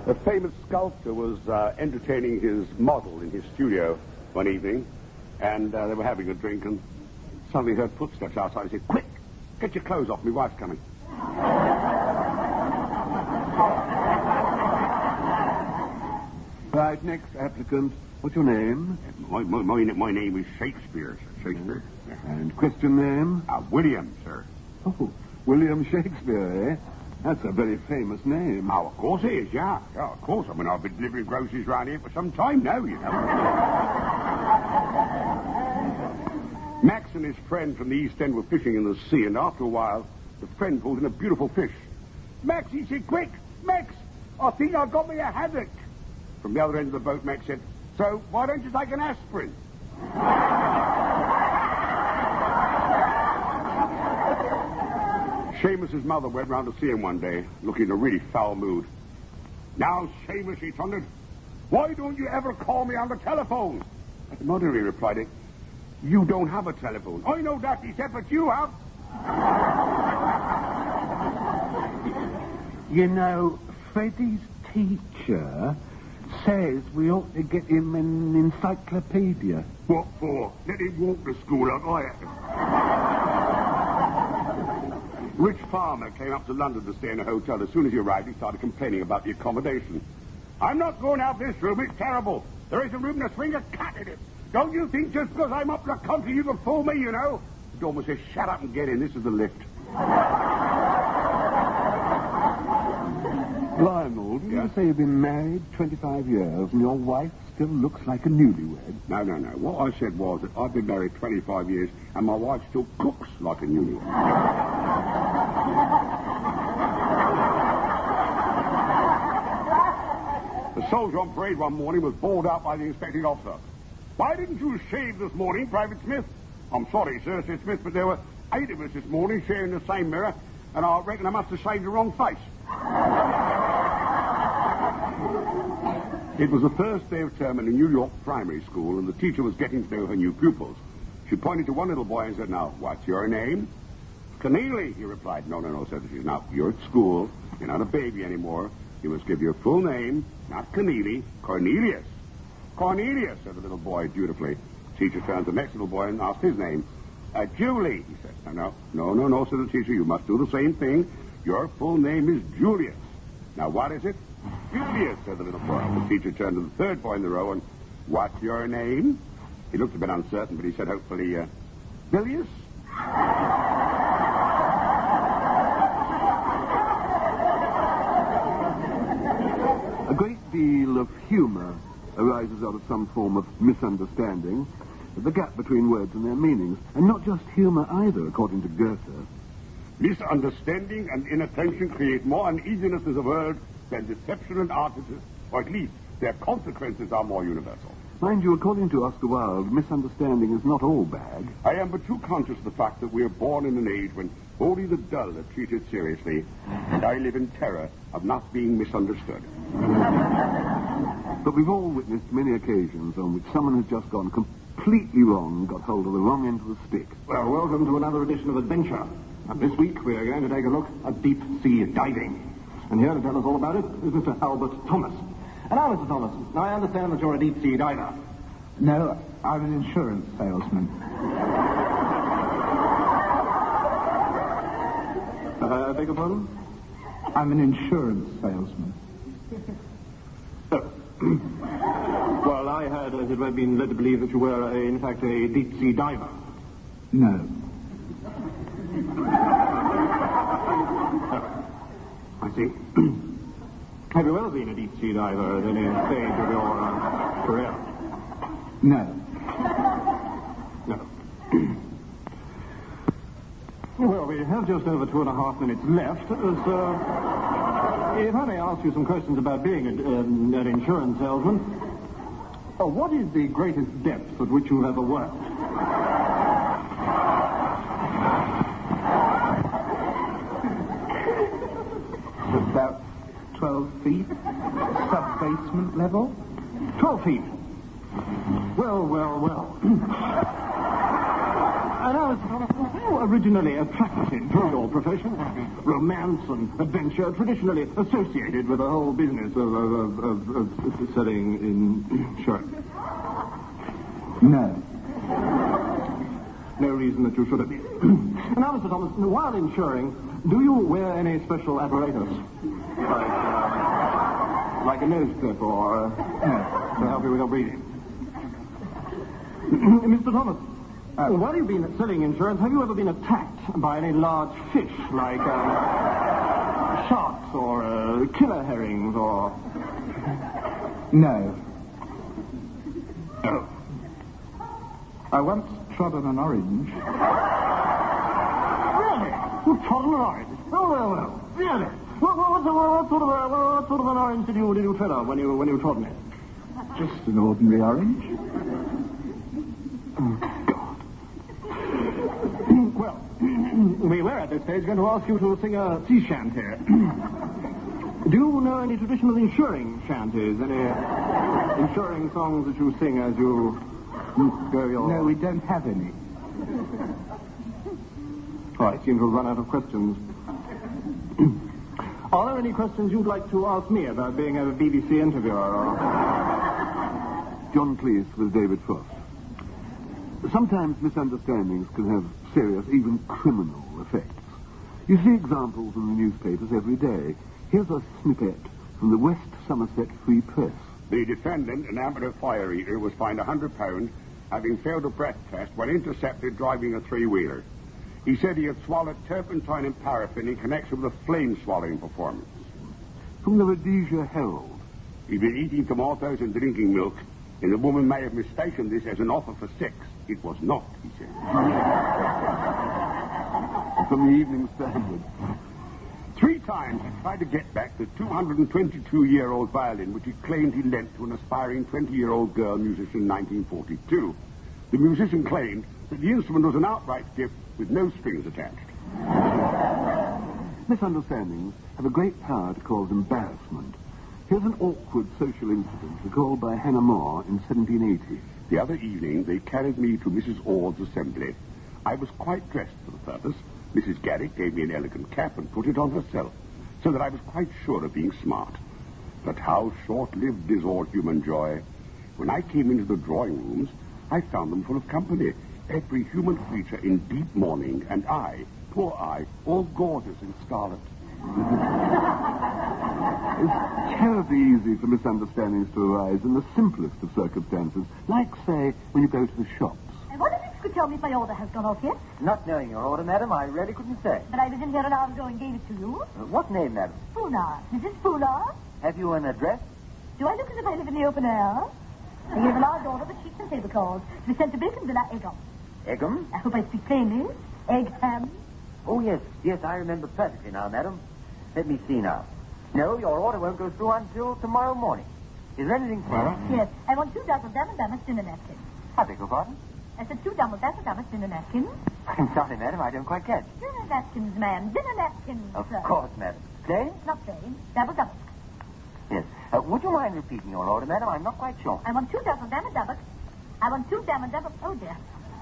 A famous sculptor was entertaining his model in his studio one evening, and they were having a drink, and suddenly heard footsteps outside. He said, "Quick, get your clothes off, my wife's coming." Right, next applicant. What's your name? My name is Shakespeare, sir. Shakespeare. And Christian name? William, sir. Oh, William Shakespeare, eh? That's a very famous name. Oh, of course it is, yeah. Yeah, of course. I mean, I've been delivering groceries around here for some time now, you know. Max and his friend from the East End were fishing in the sea, and after a while, the friend pulled in a beautiful fish. "Max," he said, "quick, Max, I think I've got me a haddock." From the other end of the boat, Max said, "So, why don't you take an aspirin?" Seamus's mother went round to see him one day, looking in a really foul mood. "Now, Seamus," he thundered, "why don't you ever call me on the telephone?" "Mother," he replied, "you don't have a telephone." "I know that," he said, "but you have." You know, Freddie's teacher says we ought to get him an encyclopedia. "What for? Let him walk to school like I have to." Rich farmer came up to London to stay in a hotel. As soon as he arrived, he started complaining about the accommodation. "I'm not going out of this room. It's terrible. There isn't room to swing a cat in it. Don't you think just because I'm up in the country you can fool me, you know?" The doorman says, "Shut up and get in. This is the lift." Lionel, didn't you say you've been married 25 years and your wife still looks like a newlywed? No. What I said was that I've been married 25 years and my wife still cooks like a newlywed. The soldier on parade one morning was bawled out by the inspecting officer. "Why didn't you shave this morning, Private Smith?" "I'm sorry, sir," said Smith, "but there were 8 of us this morning sharing the same mirror, and I reckon I must have shaved the wrong face." It was the first day of term in a New York primary school, and the teacher was getting to know her new pupils. She pointed to one little boy and said, "Now, what's your name?" "Keneally," he replied. No, said she. "Now, you're at school. You're not a baby anymore. You must give your full name, not Keneally, Cornelius." "Cornelius," said the little boy dutifully. The teacher turned to the next little boy and asked his name. "Julie," he said. No, said the teacher. "You must do the same thing. Your full name is Julius." "Now, what is it?" "Julius," said the little boy. The teacher turned to the third boy in the row and, "What's your name?" He looked a bit uncertain, but he said hopefully, "Bilius?" A great deal of humor arises out of some form of misunderstanding, the gap between words and their meanings, and not just humor either, according to Goethe. "Misunderstanding and inattention create more uneasiness in the world than deception and artifice, or at least their consequences are more universal." Mind you, according to Oscar Wilde, misunderstanding is not all bad. I am but too conscious of the fact that we are born in an age when only the dull are treated seriously, and I live in terror of not being misunderstood. But we've all witnessed many occasions on which someone has just gone completely wrong and got hold of the wrong end of the stick. Well, welcome to another edition of Adventure. And this week we are going to take a look at deep sea diving. And here to tell us all about it is Mr. Albert Thomas. And now, Mr. Thomas, I understand that you're a deep sea diver. No, I'm an insurance salesman. Beg your pardon? I'm an insurance salesman. Well, I had been led to believe that you were, in fact, a deep sea diver. No. I see. Have you ever been a deep sea diver at any stage of your career? No. No. Well, we have just over 2.5 minutes left. If I may ask you some questions about being an insurance salesman, what is the greatest depth at which you've ever worked? About 12 feet. Sub-basement level. 12 feet. Well. And now, Mr. Thomas, originally attracted to your profession? Romance and adventure traditionally associated with the whole business of selling insurance. No. No reason that you should have been. Now, Mr. Thomas, while insuring, do you wear any special apparatus? Like a nose clip or to help you with your breathing? Mr. Thomas, while you've been selling insurance, have you ever been attacked by any large fish, like sharks or killer herrings or... No. Oh. I once trod on an orange. Really? You trod on an orange? Oh, well. Really? What sort of an orange did you tread on when you trod on it? Just an ordinary orange. Well, we were at this stage going to ask you to sing a sea shanty. Do you know any traditional insuring shanties? Any insuring songs that you sing as you go your... No, we don't have any. Oh, I seem to have run out of questions. Are there any questions you'd like to ask me about being a BBC interviewer? Or... John Cleese with David Frost. Sometimes misunderstandings can have serious, even criminal effects. You see examples in the newspapers every day. Here's a snippet from the West Somerset Free Press. The defendant, an amateur fire eater, was fined £100 having failed a breath test when intercepted driving a three-wheeler. He said he had swallowed turpentine and paraffin in connection with a flame-swallowing performance. From the Rhodesia Herald. He'd been eating tomatoes and drinking milk, and the woman may have mistaken this as an offer for sex. It was not, he said. From the Evening Standard. 3 times he tried to get back the 222-year-old violin which he claimed he lent to an aspiring 20-year-old girl musician in 1942. The musician claimed that the instrument was an outright gift with no strings attached. Misunderstandings have a great power to cause embarrassment. Here's an awkward social incident recalled by Hannah More in 1780. The other evening, they carried me to Mrs. Ord's assembly. I was quite dressed for the purpose. Mrs. Garrick gave me an elegant cap and put it on herself, so that I was quite sure of being smart. But how short-lived is all human joy. When I came into the drawing rooms, I found them full of company. Every human creature in deep mourning, and I, poor I, all gorgeous in scarlet. It's terribly easy for misunderstandings to arise in the simplest of circumstances, like, say, when you go to the shops. I wonder if you could tell me if my order has gone off yet. Not knowing your order, madam, I really couldn't say. But I was in here an hour ago and gave it to you. What name, madam? Spooner. Mrs. Spooner. Have you an address? Do I look as if I live in the open air? I gave a large order for sheets and tablecloths to be sent to Bacon Villa, Egham. Egham? I hope I speak plainly. Egham. Oh, yes, I remember perfectly now, madam. Let me see now. No, your order won't go through until tomorrow morning. Is there anything further? Yes, I want 2 dozen damaged dinner napkins. I beg your pardon? I said 2 damaged dinner napkins. I'm sorry, madam, I don't quite catch. Dinner napkins, ma'am. Dinner napkins, Of sir. course, madam. Plain? Not plain. Double. Yes. Would you mind repeating your order, madam? I'm not quite sure. I want 2 dozen damaged. I want 2 damaged. Oh, dear.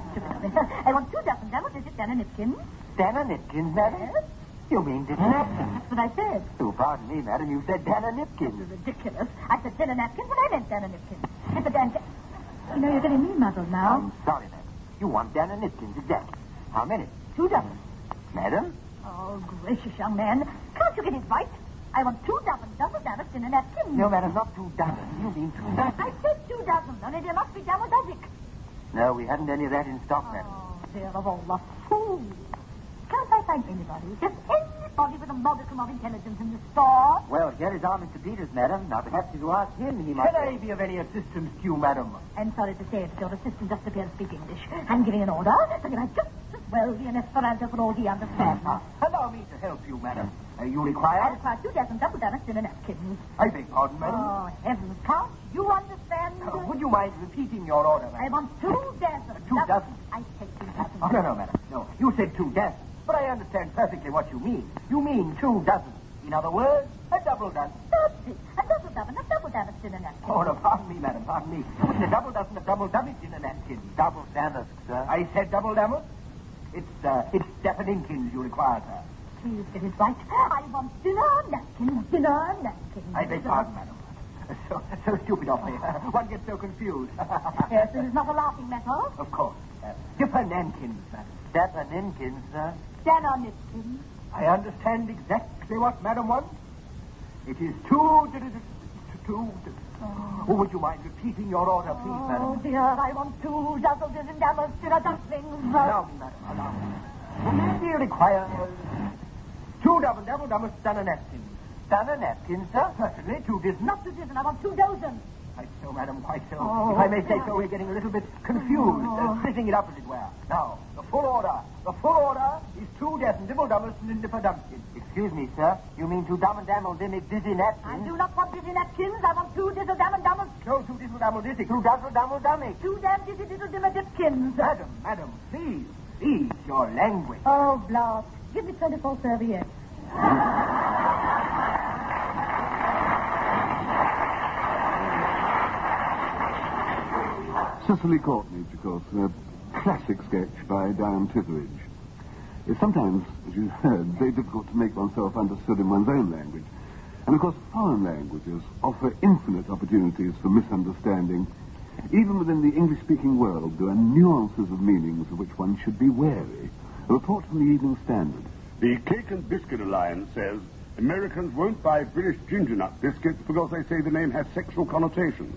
I want 2 dozen damaged dinner napkins. Danner Nipkins, madam? Yes. You mean dinner napkins? That's what I said. Oh, pardon me, madam. You said Danner Nipkins. This is ridiculous. I said dinner napkins, but I meant dinner napkins. Yes, but then... You know, you're getting me muddled now. I'm sorry, madam. You want Danner Nipkins, exactly. How many? 2 dozen. Madam? Oh, gracious young man. Can't you get it right? I want 2 dozen double-damaged dinner napkins. No, madam, not 2 dozen. You mean 2 dozen. I said 2 dozen. Only there must be double-dozen. No, we haven't any of that in stock, madam. Oh, dear of all the fools. Can't I find anybody, just anybody with a modicum of intelligence in the store? Well, here is our Mr. Peters, madam. Now, perhaps if you ask him, he might... Can I be of any assistance to you, madam? I'm sorry to say it, but your assistant just appears to speak English. I'm giving an order, but he might just as well be an Esperanto for all he understands. Allow me to help you, madam. You I require? require 2 dozen double-damaged dinner napkins. I beg pardon, madam. Oh, heavens, can't you understand? Would you mind repeating your order, I madam? want 2 dozen. 2 dozen? I said 2 dozen. Oh, no, madam. No, you said 2 dozen. But I understand perfectly what you mean. You mean 2 dozen. In other words, a double dozen. That's it. A double-damaged dinner napkin. Oh, no, pardon me, madam, pardon me. It's a double dozen of double damaged dinner napkins. Double damask, sir. I said double damask? It's Stephaninkins you require, sir. Please get it right. I want dinner napkins. I beg pardon, madam. So stupid of me. One gets so confused. Yes, this is not a laughing matter. Of course. Stephaninkins, madam. Stephaninkins, sir. Dinner napkins. I understand exactly what madam wants. It is two... Oh, would you mind repeating your order, please, Oh, madam? dear, I want 2 dazzled and dammers dinner dumplings. Allow me, madam, allow me. He requires 2 double stunner napkins. Stunner napkins, sir? Certainly, 2 dozen. Not 2 dozen, I want 2 dozen. Quite so, madam, quite so. Oh. If I may say so, we're getting a little bit confused, splitting it up, as it were. Now, the full order is 2 dozen dibble-dummers and nipper dumpkins. Excuse me, sir. You mean 2 dumb and damned dizzy I napkins? do not want dizzy napkins. I want 2 dizzle dam and dummers. No, 2 dizzle-dammel-dizzy. 2 dazzle dummy. 2 damn dizzy dizzle dimmer dipkins. Madam, please, your language. Oh, blast. Give me 24 serviettes. Cicely Courtnage, of course, a classic sketch by Diane Titteridge. It's sometimes, as you heard, very difficult to make oneself understood in one's own language. And, of course, foreign languages offer infinite opportunities for misunderstanding. Even within the English-speaking world, there are nuances of meanings of which one should be wary. A report from the Evening Standard. The Cake and Biscuit Alliance says Americans won't buy British ginger nut biscuits because they say the name has sexual connotations.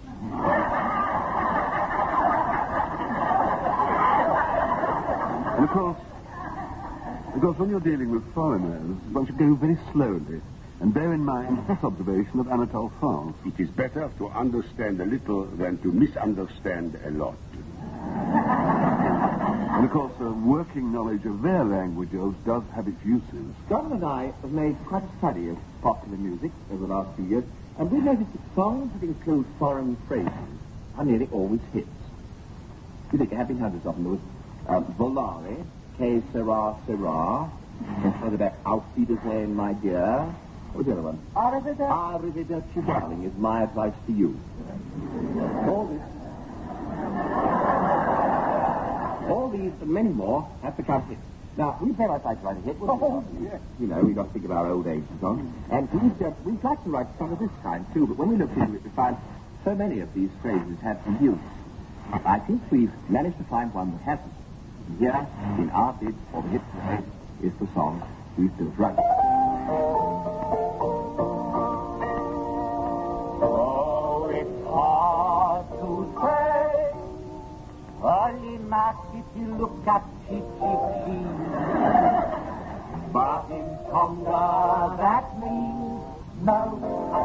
And of course, when you're dealing with foreigners, one should go very slowly and bear in mind this observation of Anatole France. It is better to understand a little than to misunderstand a lot. And of course, a working knowledge of their languages does have its uses. John and I have made quite a study of popular music over the last few years, and we've noticed that songs that include foreign phrases are nearly always hits. You think there have been hundreds of them. There was Volare, Que sera, sera. What about Auf Wiedersehen, my dear? What was the other one? Arrivederci, darling, is my advice to you. All these and many more have become hits. Now, we very much like to write a hit. Yes. You know, we've got to think of our old age and so on. And we'd like to write some of this kind, too, but when we look into it, we find so many of these phrases have some use. I think we've managed to find one that hasn't. And here, in our bid for the hit phrase, is the song we've built right. Oh, it's hard to say. Only much if you look at cheap. But in Tonga, that means no.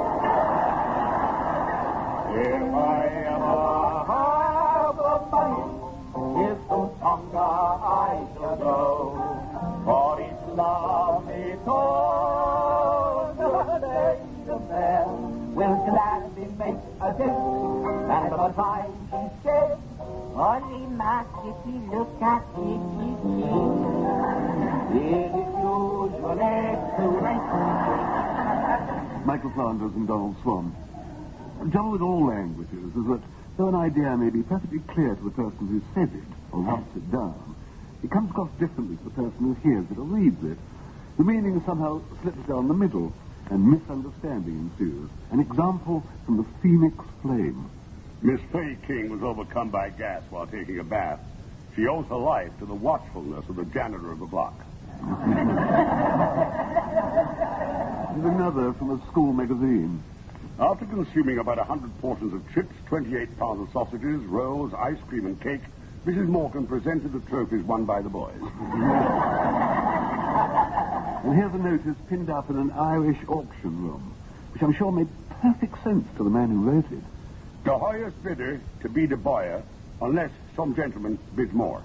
If I ever have the money, if to Tonga I shall go. For it's lovely Tonga, the bell will gladly make a dent. And by the time she said, only much if you look at it is usually too late. Michael Flanders and Donald Swan. The trouble with all languages is that though an idea may be perfectly clear to the person who says it or writes it down, it comes across differently to the person who hears it or reads it. The meaning somehow slips down the middle, and misunderstanding ensues. An example from the Phoenix Flame. Miss Fay King was overcome by gas while taking a bath. She owes her life to the watchfulness of the janitor of the block. There's another from a school magazine. After consuming about 100 portions of chips, 28 pounds of sausages, rolls, ice cream, and cake, Mrs. Morgan presented the trophies won by the boys. And here's a notice pinned up in an Irish auction room, which I'm sure made perfect sense to the man who wrote it. The highest bidder to be the buyer, unless some gentleman bids more.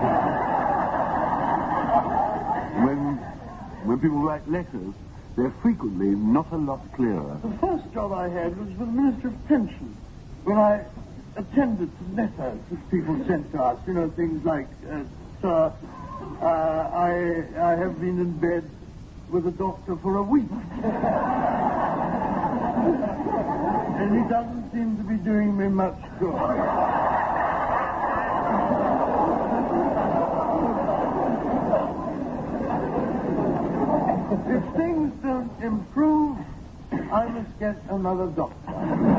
When people write letters, they're frequently not a lot clearer. The first job I had was with the Minister of Pensions, when I attended to letters which people sent to us. You know, things like, sir, I have been in bed with a doctor for a week. And he doesn't seem to be doing me much good. If things don't improve, I must get another doctor.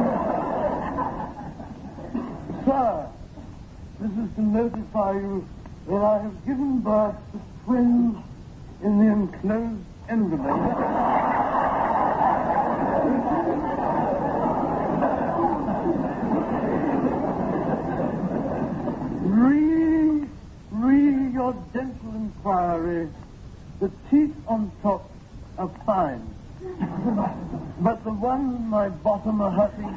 Sir, this is to notify you that I have given birth to twins in the enclosed envelope. Re your dental inquiry. The teeth on top are fine. But the ones in my bottom are hurting.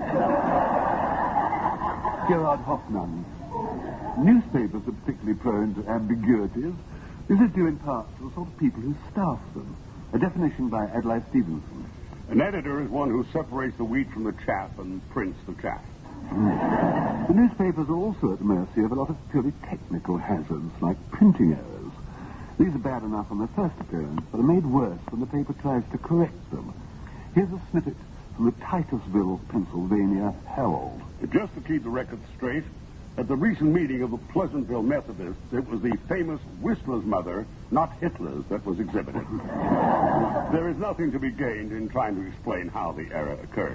Gerard Hoffmann. Newspapers are particularly prone to ambiguities. This is due in part to the sort of people who staff them. A definition by Adlai Stevenson. An editor is one who separates the wheat from the chaff and prints the chaff. The newspapers are also at the mercy of a lot of purely technical hazards, like printing errors. These are bad enough on their first appearance, but are made worse when the paper tries to correct them. Here's a snippet from the Titusville, Pennsylvania Herald. Just to keep the record straight, at the recent meeting of the Pleasantville Methodists, it was the famous Whistler's mother, not Hitler's, that was exhibited. There is nothing to be gained in trying to explain how the error occurred.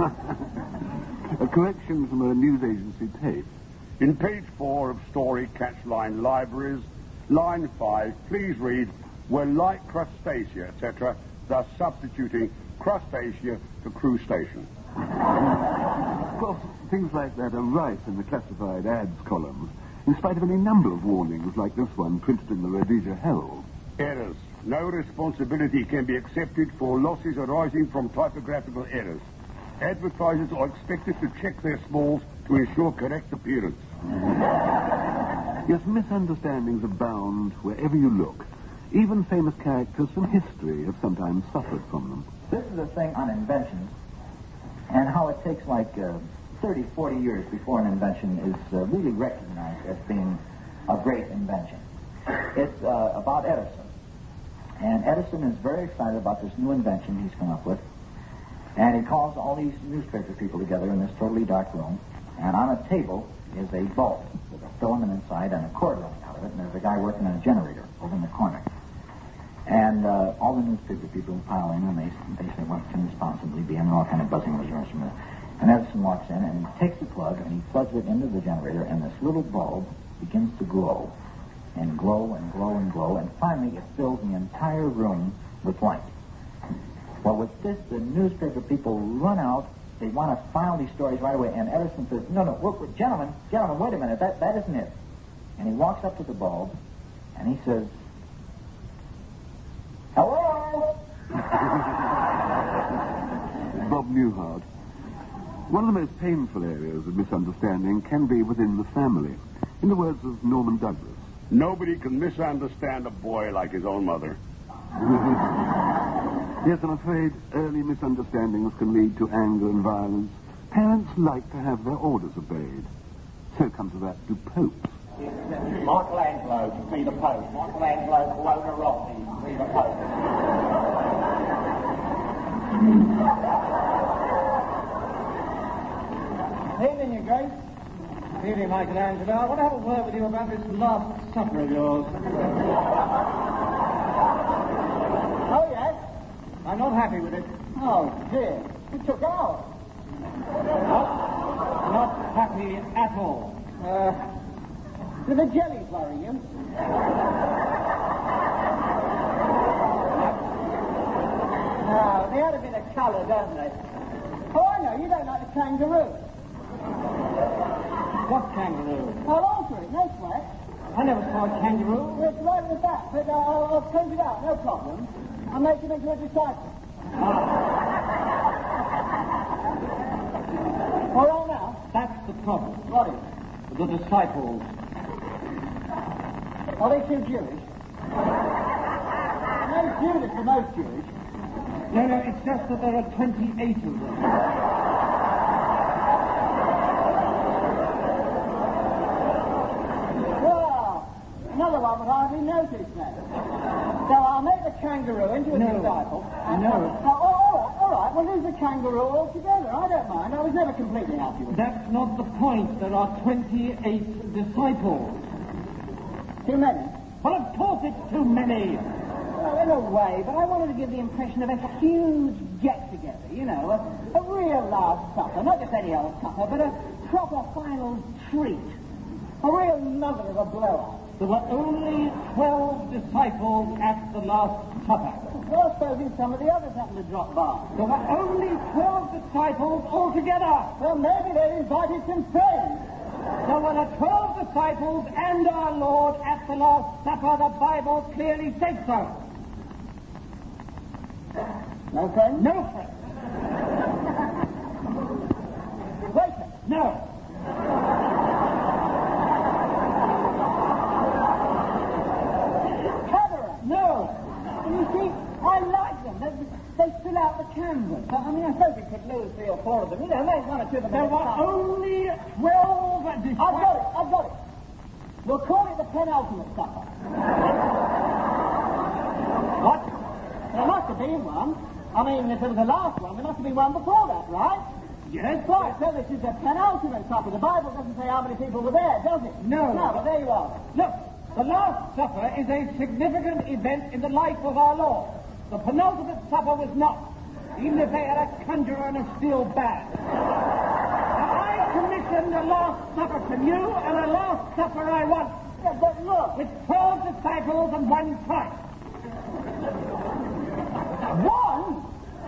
A correction from a news agency tape. In page 4 of story Catchline Libraries, line 5, please read, "Were like crustacea, etc., thus substituting crustacea to crustacean." Of course, things like that are rife in the classified ads columns, in spite of any number of warnings like this one printed in the Rhodesia Herald. Errors. No responsibility can be accepted for losses arising from typographical errors. Advertisers are expected to check their smalls to ensure correct appearance. Yes, misunderstandings abound wherever you look. Even famous characters from history have sometimes suffered from them. This is a thing on inventions and how it takes like 30, 40 years before an invention is really recognized as being a great invention. It's about Edison. And Edison is very excited about this new invention he's come up with. And he calls all these newspaper people together in this totally dark room. And on a table is a bulb with a filament inside and a cord running out of it. And there's a guy working on a generator over in the corner. And all the newspaper people pile in, and they say, what can this possibly be? And they're all kind of buzzing with yours from it. And Edison walks in, and he takes the plug, and he plugs it into the generator, and this little bulb begins to glow. And glow and glow and glow, and finally it fills the entire room with light. Well, with this, the newspaper people run out. They want to file these stories right away. And Edison says, no, gentlemen, wait a minute. That isn't it. And he walks up to the bulb, and he says, hello? Bob Newhart. One of the most painful areas of misunderstanding can be within the family. In the words of Norman Douglas. Nobody can misunderstand a boy like his own mother. Yes, I'm afraid early misunderstandings can lead to anger and violence. Parents like to have their orders obeyed. So come to that do popes. Michelangelo to be the Pope. Michelangelo Buonarroti to be the Pope. Evening, Your Grace. Evening, Michelangelo. I want to have a word with you about this Last Supper of yours. Oh, yes? I'm not happy with it. Oh, dear. It took hours. Not happy at all. Do the jellies worry you? No, they had a bit of colour, don't they? Oh, I know, you don't like the kangaroo. What kangaroo? I'll alter it, no sweat. I never saw a kangaroo. Well, it's right at the back, but I'll print it out, no problem. I'll make him into a disciple. All right now? That's the problem. What is? The disciples. Are they too Jewish? No Judas for most Jewish. No, it's just that there are 28 of them. Well, another one would hardly notice then. So I'll make the kangaroo into a disciple. No. All right. Well, leave the kangaroo altogether. I don't mind. I was never completely happy with it. That's not the point. There are 28 disciples. Too many? Well, of course it's too many. Well, in a way, but I wanted to give the impression of a huge get-together, you know, a real last supper, not just any old supper, but a proper final treat. A real mother of a blow-up. There were only 12 disciples at the Last Supper. Well, supposing some of the others happened to drop by. There were only 12 disciples altogether. Well, maybe they invited some friends. There were 12 disciples and our Lord at the Last Supper. The Bible clearly says so. No friends? No friends. Waiter? No. Cabaret? No. And you see, I like them. They fill out the canvas. I mean, I suppose you could lose 3 or 4 of them. You know, maybe 1 or 2 of them. There were only 12 disciples. I've got it. We'll call it the penultimate supper. What? There must have been one. I mean, if it was the last one, there must have been one before that, right? Yes. Right, so this is the penultimate supper. The Bible doesn't say how many people were there, does it? No. No, but there you are. Look, the Last Supper is a significant event in the life of our Lord. The penultimate supper was not, even if they had a conjurer and a steel band. I commissioned a Last Supper from you, and a Last Supper I want. Yeah, but look. With 12 disciples and 1 Christ. 1?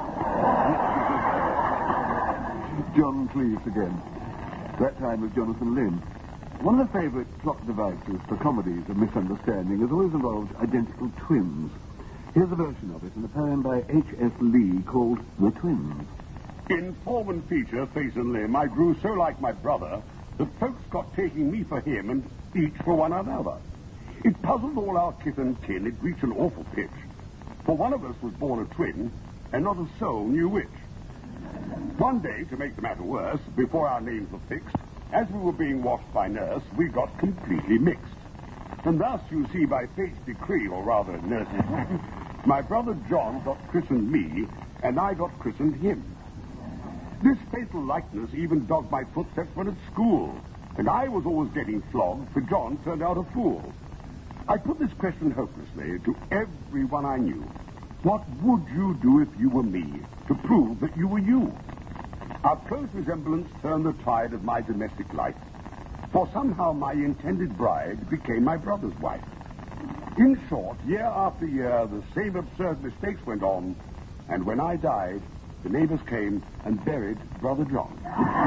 John Cleese again. That time with Jonathan Lynn. One of the favourite plot devices for comedies of misunderstanding has always involved identical twins. Here's a version of it in a poem by H.S. Lee called The Twins. In form and feature, face and limb, I grew so like my brother that folks got taking me for him and each for one another. It puzzled all our kith and kin. It reached an awful pitch. For one of us was born a twin, and not a soul knew which. One day, to make the matter worse, before our names were fixed, as we were being washed by nurse, we got completely mixed. And thus, you see, by fate's decree, or rather nurse's, my brother John got christened me, and I got christened him. This fatal likeness even dogged my footsteps when at school, and I was always getting flogged, for John turned out a fool. I put this question hopelessly to everyone I knew. What would you do if you were me, to prove that you were you? Our close resemblance turned the tide of my domestic life, for somehow my intended bride became my brother's wife. In short, year after year, the same absurd mistakes went on, and when I died, the neighbors came and buried Brother John.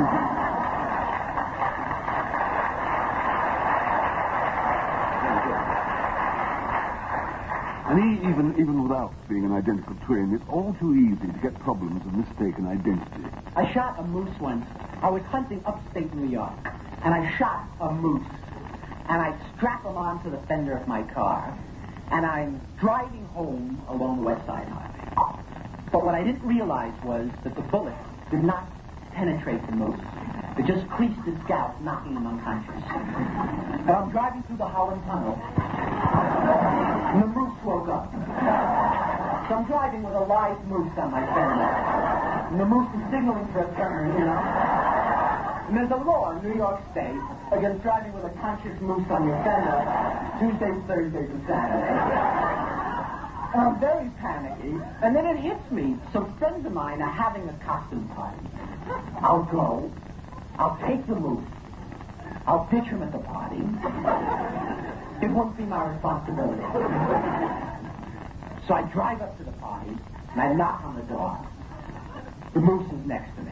And even without being an identical twin, it's all too easy to get problems of mistaken identity. I shot a moose once. I was hunting upstate New York, and I shot a moose. And I strapped him onto the fender of my car, and I'm driving home along West Side Highway. But what I didn't realize was that the bullet did not penetrate the moose. It just creased his scalp, knocking him unconscious. But I'm driving through the Holland Tunnel, and the moose woke up. So I'm driving with a live moose on my fender. And the moose is signaling for a turn, you know. And there's a law in New York State against driving with a conscious moose on your fender Tuesdays, Thursdays, and Saturdays. And I'm very panicky. And then it hits me. Some friends of mine are having a costume party. I'll go. I'll take the moose. I'll pitch him at the party. It won't be my responsibility. So I drive up to the party, and I knock on the door. The moose is next to me.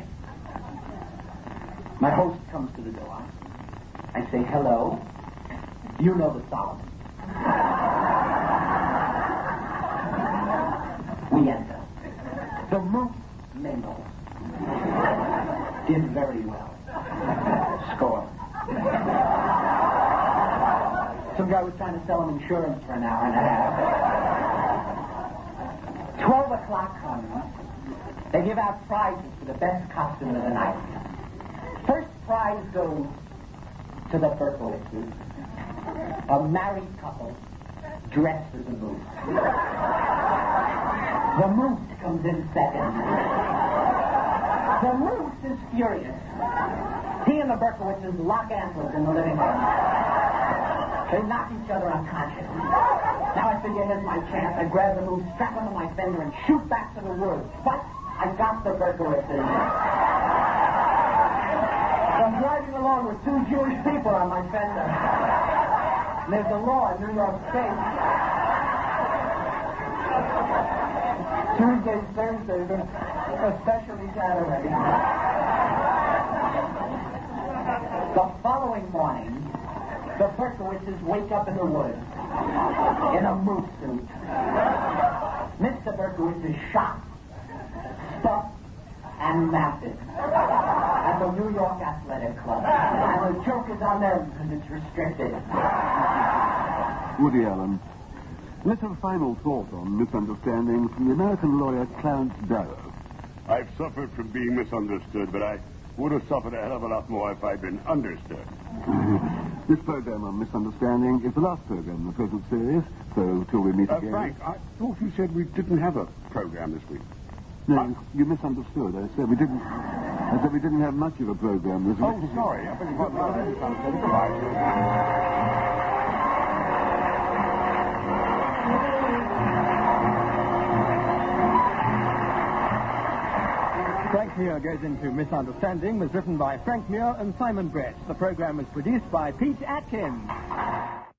My host comes to the door. I say, hello. You know the Solomon. We enter. The moose mingles. Did very well. Score. Some guy was trying to sell him insurance for an hour and a half. 12 o'clock comes. They give out prizes for the best costume of the night. First prize goes to the Berkowitzes, a married couple dressed as a moose. The moose comes in second. The moose is furious. He and the Berkowitzes lock antlers in the living room. They knock each other unconscious. Now I figure here's my chance. I grab the moose, strap onto my fender, and shoot back to the woods. But I got the Berkowitzes. I'm driving along with 2 Jewish people on my fender. And there's a law in New York State. Tuesdays, Thursdays, especially Saturday. The following morning, the Berkowitzes wake up in the woods in a moose suit. Mr. Berkowitz is shot, stuffed, and mounted at the New York Athletic Club. And the joke is on them because it's restricted. Woody Allen. Let's have a final thought on misunderstandings from the American lawyer Clarence Darrow. I've suffered from being misunderstood, but I would have suffered a hell of a lot more if I'd been understood. This program on misunderstanding is the last program in the present series, so till we meet again... Frank, I thought you said we didn't have a program this week. No, you misunderstood. I said we didn't have much of a program this week. Oh, sorry. I beg your pardon. Goodbye. Frank Muir Goes Into Misunderstanding was written by Frank Muir and Simon Brett. The program was produced by Pete Atkins.